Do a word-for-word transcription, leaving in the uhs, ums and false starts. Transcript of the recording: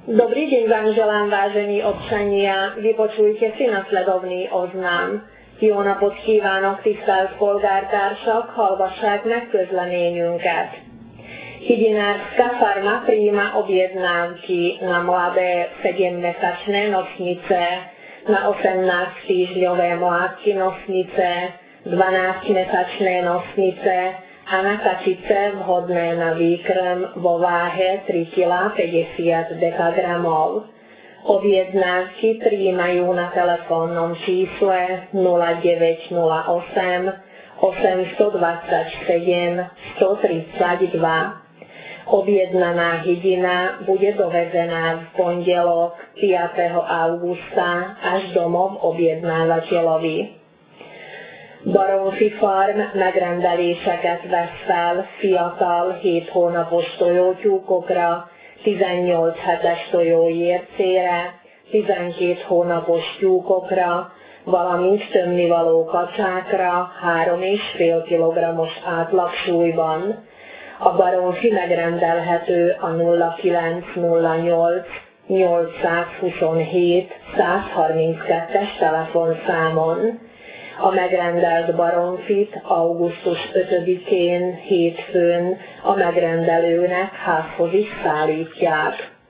Dobrý deň vám želám, vážení občania. Vypočujte si nasledovný oznám. Jó napot kívánok, tisztelt polgártársak, hallgassák meg közleményünket. Hydinárska farma prijíma objednávky na mladé sedemmesačné nosnice, na osemnásťtýždňové mládky nosnice, dvanásťmesačné nosnice a na kačice vhodné na výkrm vo váhe tri kilá päťdesiat dekagramov. Objednávky prijímajú na telefónnom čísle nula deväť nula osem osem dvadsaťsedem sto tridsaťdva. Objednaná hydina bude dovezená v pondelok piateho augusta až domov objednávateľovi. Baromfi Farm megrendeléseket vesz fel fiatal hét hónapos tojótyúkokra, tizennyolc hetes tojóércére, tizenkét hónapos tyúkokra, valamint tömnivaló kacsákra három és fél kilogrammos átlagsúlyban. A baromfi megrendelhető a nulla kilenc nulla nyolc nyolcszázhuszonhét százharminckettes telefonszámon. A megrendelt baromfit augusztus ötödikén hétfőn a megrendelőnek házhoz is szállítják.